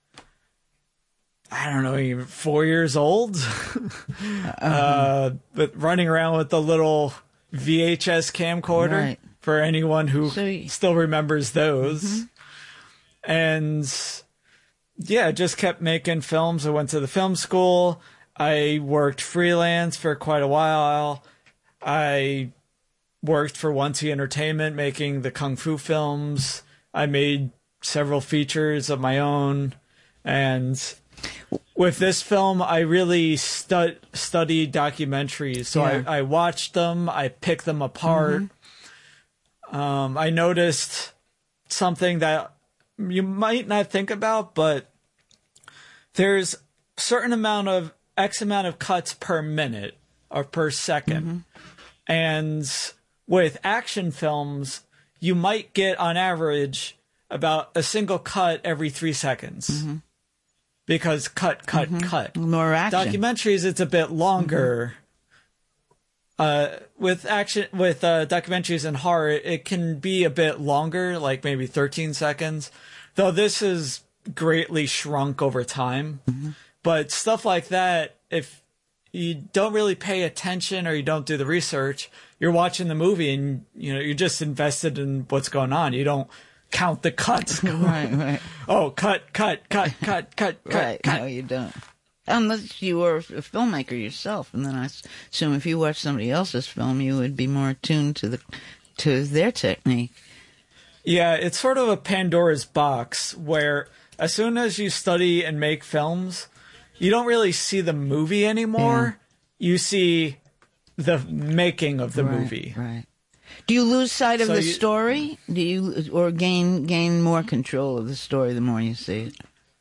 I don't know, even four years old. uh, but running around with the little V H S camcorder Right. for anyone who So y- still remembers those. And yeah, just kept making films. I went to the film school. I worked freelance for quite a while. I worked for One T Entertainment making the Kung Fu films. I made several features of my own. And with this film, I really stu- studied documentaries. So Yeah. I, I watched them. I picked them apart. Um, I noticed something that you might not think about, but there's a certain amount of X amount of cuts per minute or per second. And with action films, you might get on average about a single cut every three seconds. Because cut, cut, cut. More action. Documentaries, it's a bit longer. Uh, with action, with uh, documentaries and horror, it can be a bit longer, like maybe thirteen seconds. Though this is greatly shrunk over time. But stuff like that, if you don't really pay attention or you don't do the research. You're watching the movie and, you know, you're just invested in what's going on. You don't count the cuts. Right, right. Oh, cut, cut, cut, cut, cut, cut, Right, cut. no, you don't. Unless you were a filmmaker yourself, and then I assume if you watched somebody else's film, you would be more attuned to the to their technique. Yeah, it's sort of a Pandora's box where as soon as you study and make films, you don't really see the movie anymore. Yeah. You see the making of the right, movie. Right. Do you lose sight of So the you, story? Do you or gain gain more control of the story the more you see it?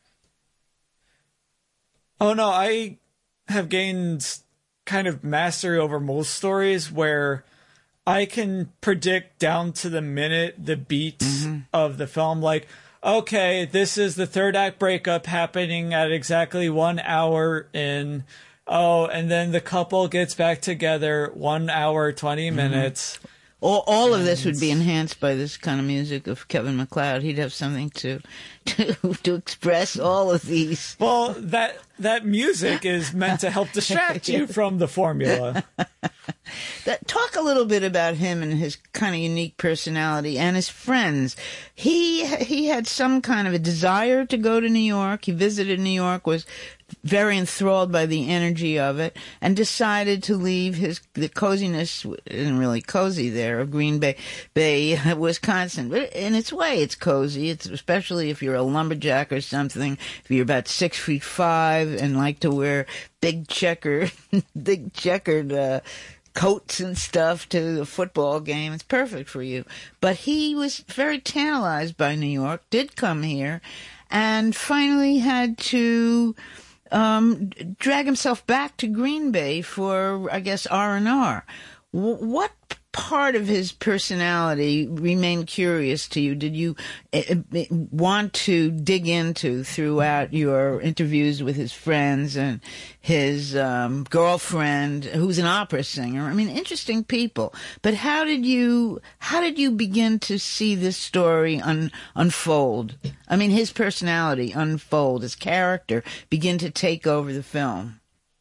Oh no, I have gained kind of mastery over most stories where I can predict down to the minute the beats mm-hmm. of the film. Like, okay, this is the third act breakup happening at exactly one hour in. Oh, and then the couple gets back together one hour, twenty mm-hmm. minutes. All, all of this would be enhanced by this kind of music of Kevin MacLeod. He'd have something to to, to express all of these. Well, that that music is meant to help distract you from the formula. That, talk a little bit about him and his kind of unique personality and his friends. He he had some kind of a desire to go to New York. He visited New York, was very enthralled by the energy of it, and decided to leave his the coziness isn't really cozy there of Green Bay, Bay, Wisconsin. But in its way, it's cozy. It's especially if you're a lumberjack or something. If you're about six feet five and like to wear big checkered, big checkered. Uh, coats and stuff to the football game. It's perfect for you. But he was very tantalized by New York, did come here, and finally had to um, drag himself back to Green Bay for, I guess, R and R. W- what part of his personality remained curious to you? Did you uh, want to dig into throughout your interviews with his friends and his um, girlfriend, who's an opera singer? I mean, interesting people. But how did you how did you begin to see this story un, unfold? I mean, his personality unfold, his character begin to take over the film.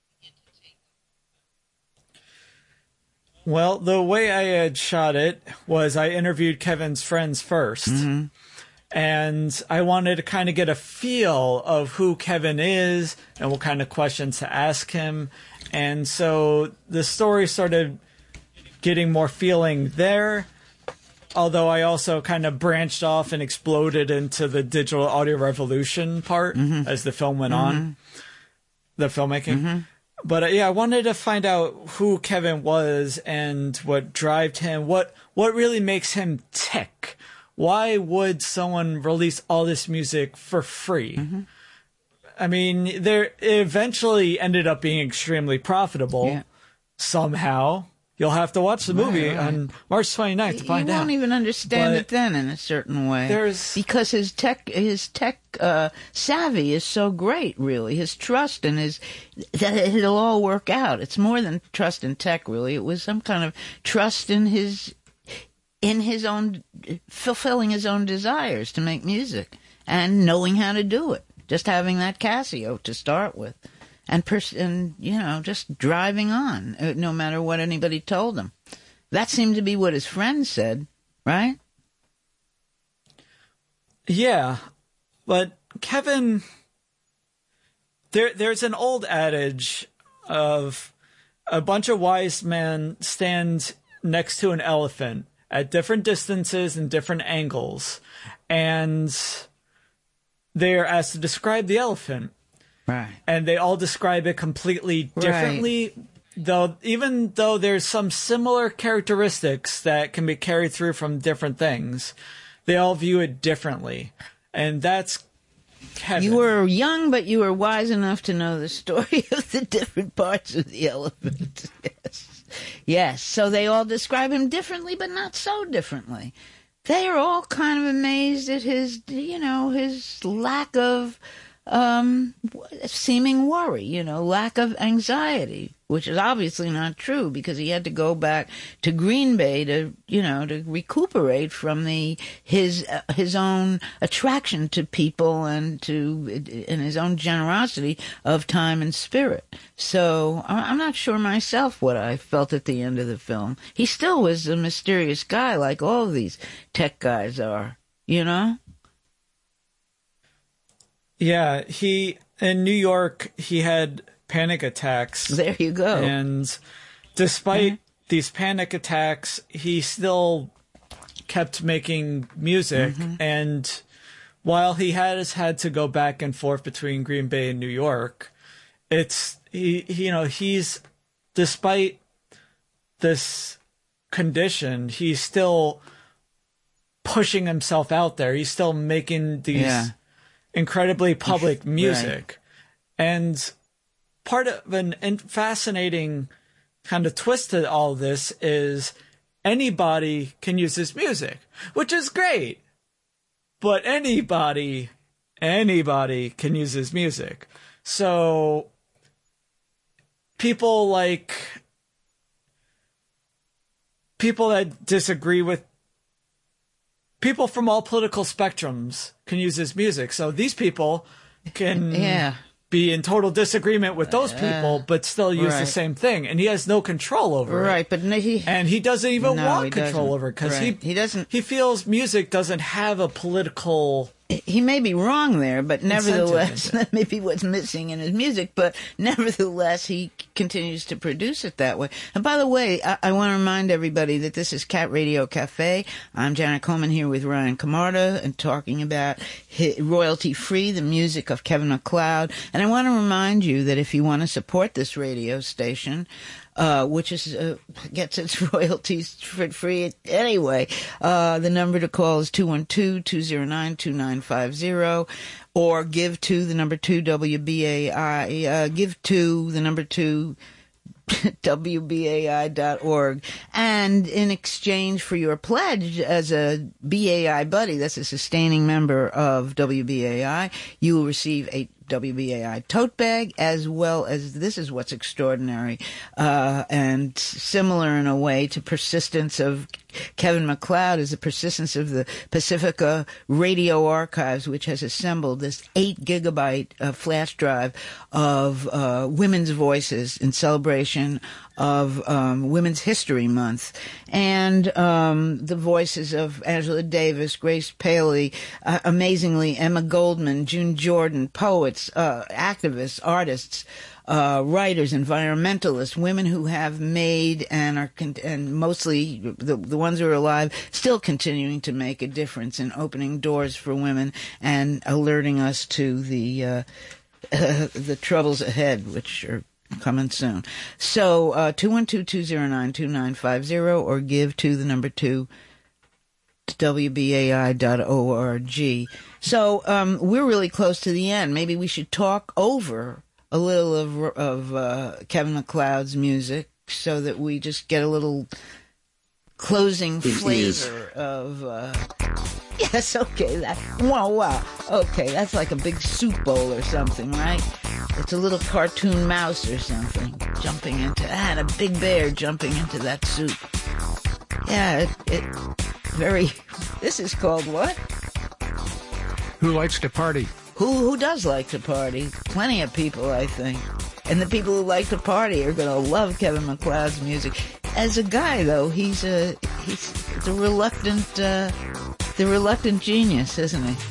Well, the way I had shot it was I interviewed Kevin's friends first. Mm-hmm. And I wanted to kind of get a feel of who Kevin is and what kind of questions to ask him. And so the story started getting more feeling there. Although I also kind of branched off and exploded into the digital audio revolution part mm-hmm. as the film went mm-hmm. on. The filmmaking. Mm-hmm. But uh, yeah, I wanted to find out who Kevin was and what drove him, what what really makes him tick. Why would someone release all this music for free? Mm-hmm. I mean, there it eventually ended up being extremely profitable yeah. somehow. You'll have to watch the movie right, right. on March twenty-ninth to find out. You won't even understand but it then in a certain way. There's because his tech, his tech uh, savvy is so great, really. His trust and his that it'll all work out. It's more than trust in tech, really. It was some kind of trust in his in his own fulfilling his own desires to make music and knowing how to do it. Just having that Casio to start with. And, pers- and, you know, just driving on, no matter what anybody told him. That seemed to be what his friends said, right? Yeah, but Kevin, there, there's an old adage of a bunch of wise men stand next to an elephant at different distances and different angles, and they're asked to describe the elephant. Right. And they all describe it completely differently, right. though even though there's some similar characteristics that can be carried through from different things, they all view it differently. And that's Kevin. You were young, but you were wise enough to know the story of the different parts of the elephant. Yes. Yes. So they all describe him differently, but not so differently. They are all kind of amazed at his, you know, his lack of um, seeming worry, you know, lack of anxiety, which is obviously not true because he had to go back to Green Bay to, you know, to recuperate from the his uh, his own attraction to people and to and his own generosity of time and spirit. So I'm not sure myself what I felt at the end of the film. He still was a mysterious guy, like all of these tech guys are, you know. Yeah, he in New York he had panic attacks. There you go. And despite mm-hmm. these panic attacks, he still kept making music. Mm-hmm. And while he has had to go back and forth between Green Bay and New York, it's he, he you know, he's despite this condition, he's still pushing himself out there. He's still making these yeah. incredibly public music. Right. And part of an fascinating kind of twist to all this is anybody can use this music, which is great. But anybody, anybody can use his music. So people like people that disagree with people from all political spectrums can use his music. So these people can yeah. be in total disagreement with those people, uh, but still use right. the same thing. And he has no control over right, it. Right, but no, he... And he doesn't even no, want control over it because right. he, he doesn't... He feels music doesn't have a political... He may be wrong there, but nevertheless, that may be what's missing in his music, but nevertheless, he continues to produce it that way. And by the way, I, I want to remind everybody that this is Cat Radio Cafe. I'm Janet Coleman here with Ryan Camarda and talking about Royalty Free, the music of Kevin MacLeod. And I want to remind you that if you want to support this radio station, Uh, which is uh, gets its royalties for free anyway. Uh, the number to call is two one two, two zero nine, two nine five zero, or give to the number two W B A I. Uh, give to the number two W B A I dot org, and in exchange for your pledge as a B A I buddy, that's a sustaining member of W B A I, you will receive a W B A I tote bag, as well as, this is what's extraordinary, uh, and similar in a way to persistence of Kevin MacLeod, is the persistence of the Pacifica Radio Archives, which has assembled this eight gigabyte uh, flash drive of uh, women's voices in celebration of um, Women's History Month, and um, the voices of Angela Davis, Grace Paley, uh, amazingly Emma Goldman, June Jordan, poets, uh, activists, artists, uh, writers, environmentalists, women who have made and are con- and mostly the the ones who are alive still continuing to make a difference in opening doors for women and alerting us to the uh, uh, the troubles ahead, which are coming soon. So, uh, two one two, two zero nine, two nine five zero, or give to the number two, W B A I dot org. So, um, we're really close to the end. Maybe we should talk over a little of, of, uh, Kevin MacLeod's music so that we just get a little closing it flavor is. of, uh, yes, okay, that, wow, wow, okay, that's like a big soup bowl or something, right? It's a little cartoon mouse or something jumping into, ah, and a big bear jumping into that soup. Yeah, it, it very, this is called what? Who likes to party? Who who does like to party? Plenty of people, I think. And the people who like to party are going to love Kevin MacLeod's music. As a guy, though, he's a he's the reluctant uh, the reluctant genius, isn't he?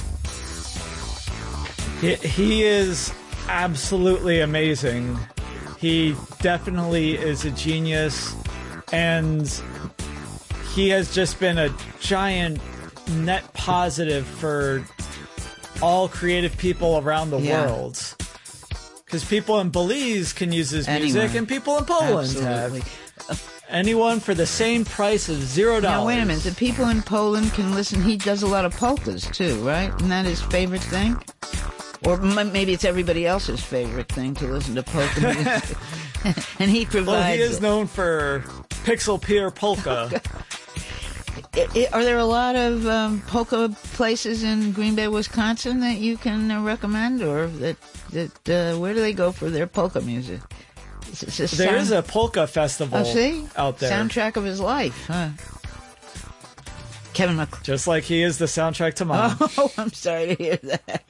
He, he is absolutely amazing. He definitely is a genius, and he has just been a giant net positive for all creative people around the yeah. world. Because people in Belize can use his Anyone. music, and people in Poland Absolutely. have. Anyone for the same price of zero dollars. Now, wait a minute. The people in Poland can listen. He does a lot of polkas, too, right? Isn't that his favorite thing? Or m- maybe it's everybody else's favorite thing to listen to polka music. And he provides... Well, he is known for Pixel Pier Polka. I, I, are there a lot of um, polka places in Green Bay, Wisconsin that you can uh, recommend, or that that uh, where do they go for their polka music? Is, is there sound- is a polka festival oh, see? out there. Soundtrack of his life, huh? Kevin McCloud. Just like he is the soundtrack to mine. Oh, I'm sorry to hear that.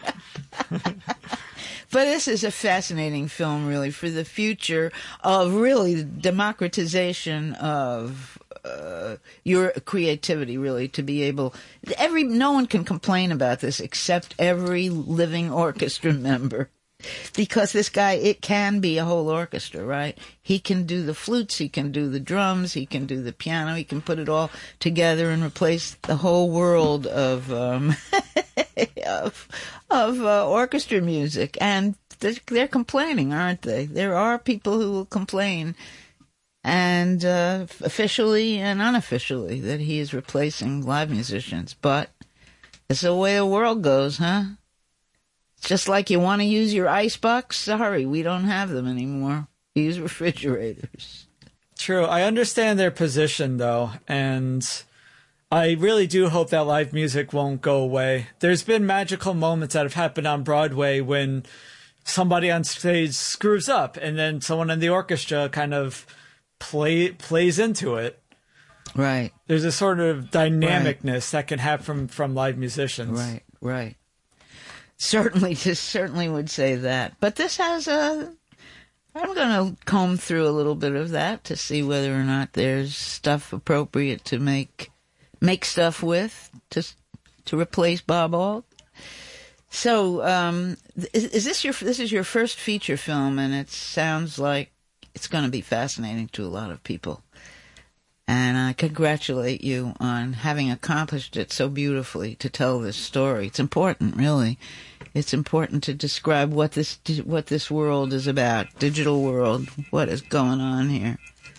But this is a fascinating film, really, for the future of really the democratization of uh, your creativity, really, to be able... every No one can complain about this except every living orchestra member. Because this guy, it can be a whole orchestra, right? He can do the flutes, he can do the drums, he can do the piano, he can put it all together and replace the whole world of um, of, of uh, orchestra music. And they're, they're complaining, aren't they? There are people who will complain, and uh, officially and unofficially, that he is replacing live musicians. But it's the way the world goes, huh? Just like you want to use your ice box, sorry, we don't have them anymore. We use refrigerators. True. I understand their position, though, and I really do hope that live music won't go away. There's been magical moments that have happened on Broadway when somebody on stage screws up, and then someone in the orchestra kind of play plays into it. Right. There's a sort of dynamicness right. that can happen from, from live musicians. Right, right. Certainly, just certainly would say that. But this has a... I'm going to comb through a little bit of that to see whether or not there's stuff appropriate to make make stuff with to to replace Bob Auld. So, um, is, is this your this is your first feature film, and it sounds like it's going to be fascinating to a lot of people. And I congratulate you on having accomplished it so beautifully to tell this story. It's important, really. It's important to describe what this what this world is about, digital world, what is going on here.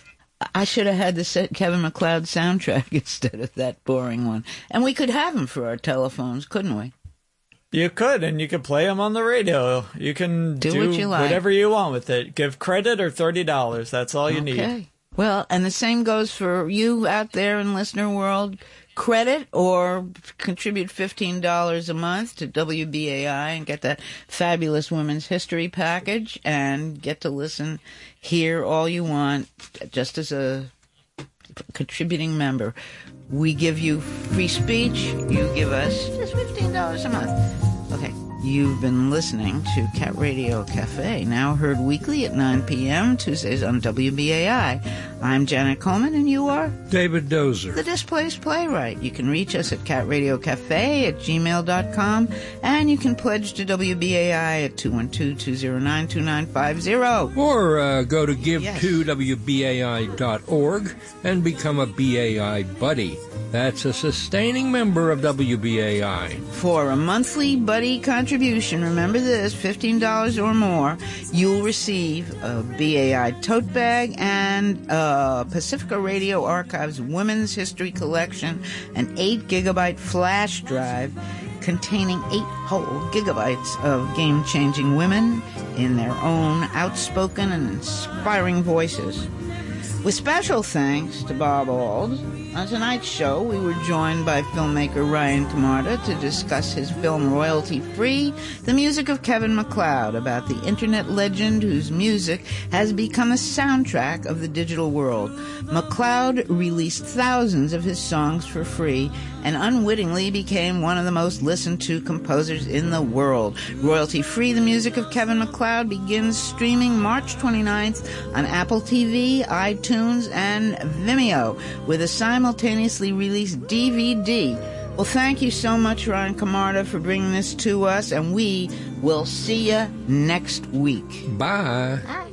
I should have had the Kevin MacLeod soundtrack instead of that boring one. And we could have them for our telephones, couldn't we? You could, and you could play them on the radio. You can do, do what you like. Whatever you want with it. Give credit or thirty dollars. That's all you okay. need. Well, and the same goes for you out there in listener world. Credit or contribute fifteen dollars a month to W B A I and get that fabulous Women's History package and get to listen, hear all you want, just as a contributing member. We give you free speech. You give us just fifteen dollars a month. Okay. You've been listening to Cat Radio Cafe, now heard weekly at nine p.m., Tuesdays on W B A I. I'm Janet Coleman, and you are? David Dozer. The Displaced Playwright. You can reach us at cat radio cafe at gmail dot com, and you can pledge to W B A I at two one two, two zero nine, two nine five zero. Or uh, go to give Yes. to W B A I dot org and become a B A I buddy. That's a sustaining member of W B A I. For a monthly buddy contribution, remember this, fifteen dollars or more, you'll receive a B A I tote bag and a Pacifica Radio Archives Women's History Collection, an eight gigabyte flash drive containing eight whole gigabytes of game-changing women in their own outspoken and inspiring voices. With special thanks to Bob Auld, on tonight's show, we were joined by filmmaker Ryan Camarda to discuss his film Royalty Free, the music of Kevin MacLeod, about the internet legend whose music has become a soundtrack of the digital world. MacLeod released thousands of his songs for free and unwittingly became one of the most listened to composers in the world. Royalty Free, the music of Kevin MacLeod, begins streaming March twenty-ninth on Apple T V, iTunes, and Vimeo with a simultaneously released D V D. Well, thank you so much, Ryan Camarda, for bringing this to us, and we will see you next week. Bye. Bye.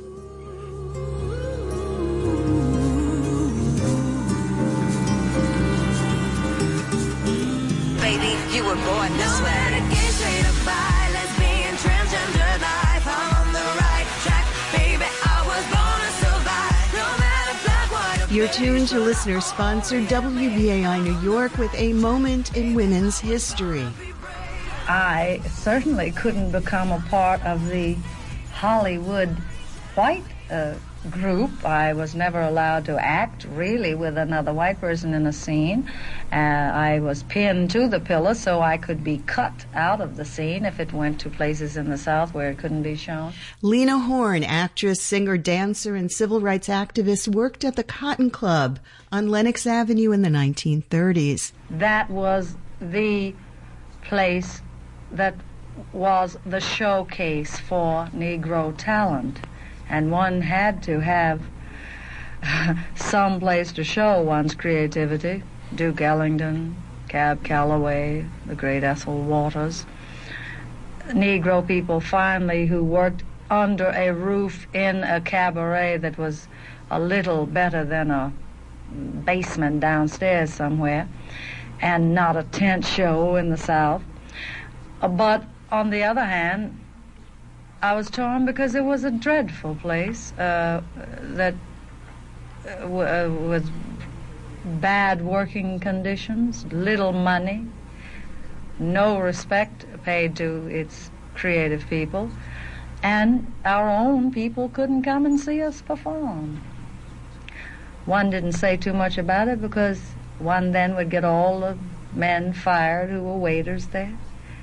Baby, you were born this way. No matter gay, straight or bi, lesbian, transgender life, I'm on the right track. Baby, I was born to survive. No matter black, white, or You're tuned to listener-sponsored W B A I New York with a moment in women's history. I certainly couldn't become a part of the Hollywood white uh, group. I was never allowed to act, really, with another white person in a scene. Uh, I was pinned to the pillar so I could be cut out of the scene if it went to places in the South where it couldn't be shown. Lena Horne, actress, singer, dancer, and civil rights activist, worked at the Cotton Club on Lenox Avenue in the nineteen thirties. That was the place that was the showcase for Negro talent. And one had to have some place to show one's creativity. Duke Ellington, Cab Calloway, the great Ethel Waters. Negro people finally who worked under a roof in a cabaret that was a little better than a basement downstairs somewhere, and not a tent show in the South. But on the other hand, I was torn because it was a dreadful place uh, that uh, w- uh, was bad working conditions, little money, no respect paid to its creative people, and our own people couldn't come and see us perform. One didn't say too much about it because one then would get all the men fired who were waiters there,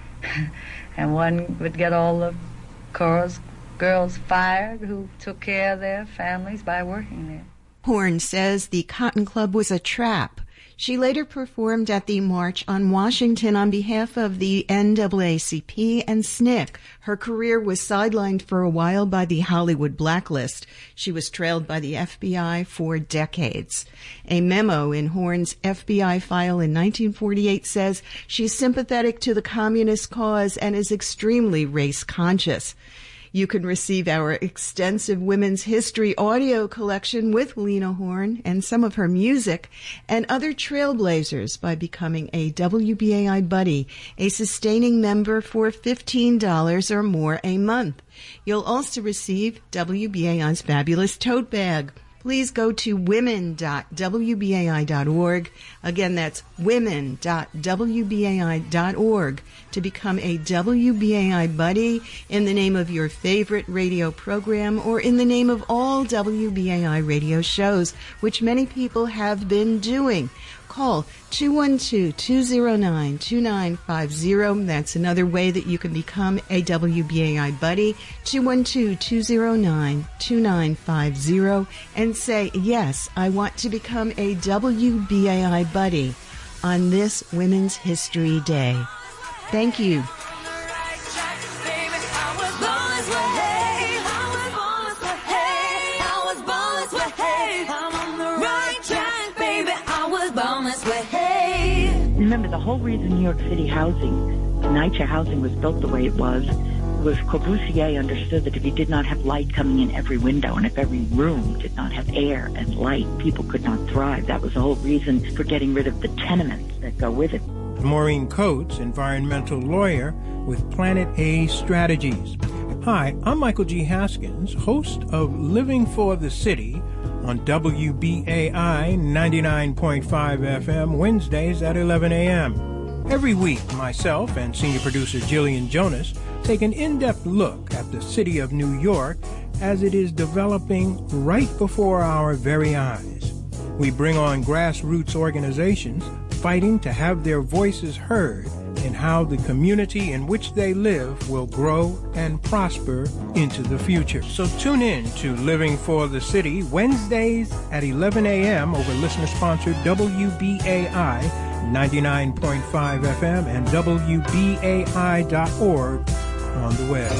and one would get all the chorus girls fired who took care of their families by working there. Horne says the Cotton Club was a trap. She later performed at the March on Washington on behalf of the N double A C P and S N C C. Her career was sidelined for a while by the Hollywood blacklist. She was trailed by the F B I for decades. A memo in Horne's F B I file in nineteen forty-eight says she's sympathetic to the communist cause and is extremely race conscious. You can receive our extensive women's history audio collection with Lena Horne and some of her music and other trailblazers by becoming a W B A I Buddy, a sustaining member for fifteen dollars or more a month. You'll also receive W B A I's fabulous tote bag. Please go to women dot w b a i dot org. Again, that's women dot w b a i dot org to become a W B A I buddy in the name of your favorite radio program or in the name of all W B A I radio shows, which many people have been doing. Call two one two, two zero nine, two nine five zero. That's another way that you can become a W B A I buddy. two one two, two zero nine, two nine five zero. And say, yes, I want to become a W B A I buddy on this Women's History Day. Thank you. Remember, the whole reason New York City housing, NYCHA housing, was built the way it was, was Corbusier understood that if you did not have light coming in every window and if every room did not have air and light, people could not thrive. That was the whole reason for getting rid of the tenements that go with it. Maureen Coates, environmental lawyer with Planet A Strategies. Hi, I'm Michael G. Haskins, host of Living for the City on W B A I ninety-nine point five F M, Wednesdays at eleven a.m. Every week, myself and senior producer Jillian Jonas take an in-depth look at the city of New York as it is developing right before our very eyes. We bring on grassroots organizations fighting to have their voices heard in how the community in which they live will grow and prosper into the future. So tune in to Living for the City, Wednesdays at eleven a.m. over listener-sponsored W B A I ninety-nine point five F M and W B A I dot org on the web.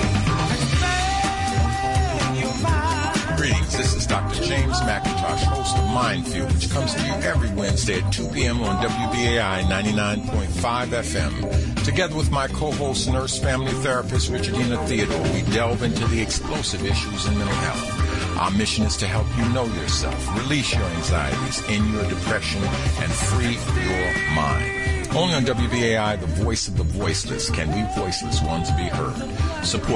Greetings, this is Doctor James McIntosh, host of Mindfield, which comes to you every Wednesday at two p.m. on W B A I ninety-nine point five F M. Together with my co-host, nurse family therapist Richardina Theodore, we delve into the explosive issues in mental health. Our mission is to help you know yourself, release your anxieties, end your depression, and free your mind. Only on W B A I, the voice of the voiceless, can we voiceless ones be heard. Support